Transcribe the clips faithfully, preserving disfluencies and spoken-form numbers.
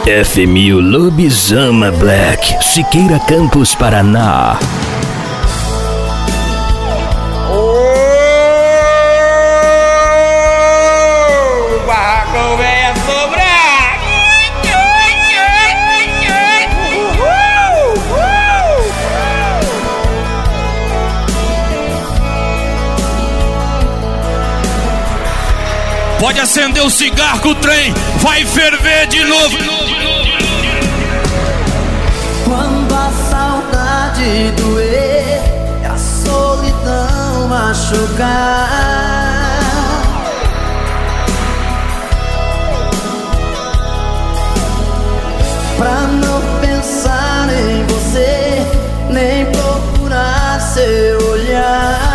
F mil Lobisama Black, Siqueira Campos, Paraná. O barraco vem a sobrar. Pode acender o cigarro que o trem vai ferver de novo. Quando a saudade doer e a solidão machucar, pra não pensar em você, nem procurar seu olhar.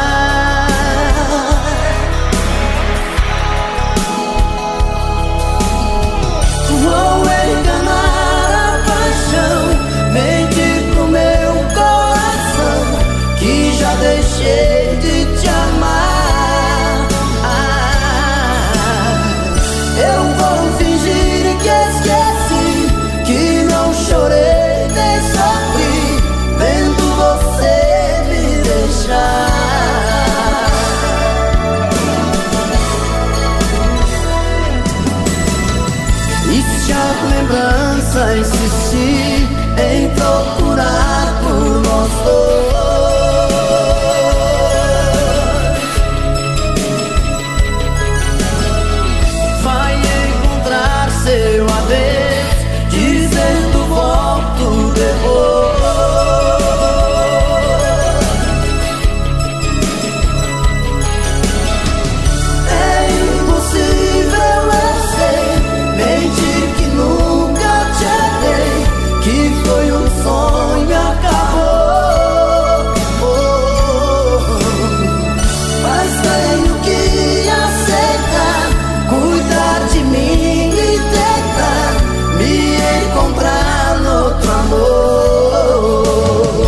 Vou enganar a paixão, mentir pro meu coração, que já deixei de te amar. Ah, eu vou fingir que esqueci, que não chorei nem sofri, vendo você me deixar. E se a lembrança insistir em procurar por nós dois, vai encontrar seu adeus, dizendo volto depois. É impossível, eu sei, mentir que nunca te amei, que foi um sonho e acabou. Mas tenho que aceitar, cuidar de mim e tentar me encontrar no outro amor.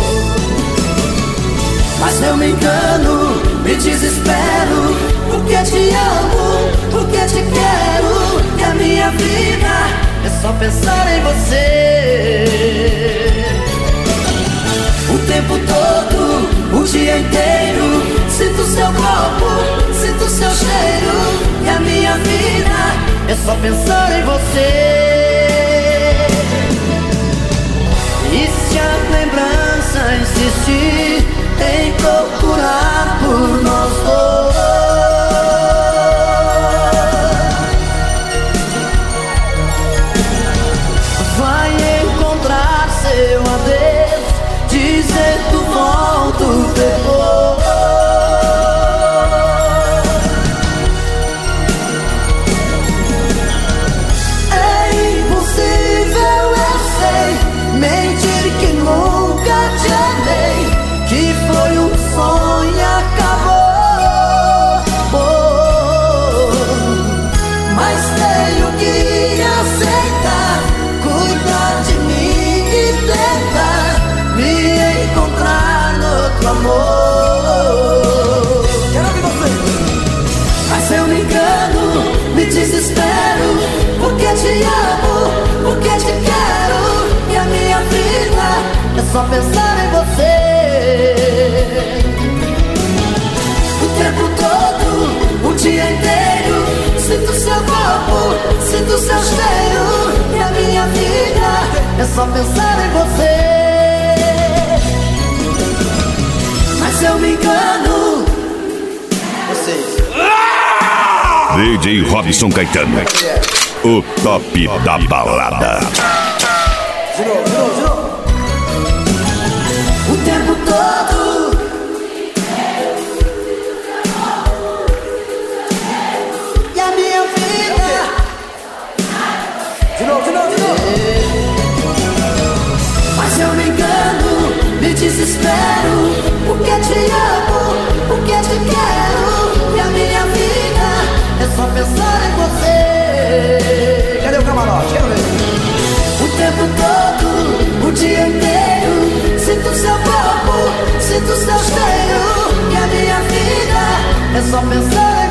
Mas eu me engano, me desespero, porque te amo, porque te quero, e a minha vida é só pensar em você. O tempo todo, o dia inteiro, sinto seu corpo, sinto seu cheiro, e a minha vida é só pensar em você. E se a lembrança insistir em procurar por nós dois, vai encontrar seu adeus, dizendo volto depois. É impossível, eu sei, mentir que nunca te amei, que foi um sonho e acabou. Mas tenho que aceitar, cuidar de mim e tentar me encontrar no outro amor. Quero ouvir você. Mas eu me engano, me desespero, porque te amo, porque te quero, e a minha vida é só pensar em você. O tempo todo, o dia inteiro, sinto seu corpo, sinto seu cheiro, e a minha vida é só pensar em você. Mas eu me engano. Vocês. D J Robson Caetano, o top da balada. De novo, de novo, de novo. O tempo todo. E a minha vida. De novo, de novo, de novo. Mas eu me engano, me desespero, porque te amo, porque te quero, e a minha vida é só pensar em você. Cadê o camarote? Quero ver. O tempo todo, o dia inteiro, sinto seu corpo, sinto seu cheiro, e a minha vida é só pensar em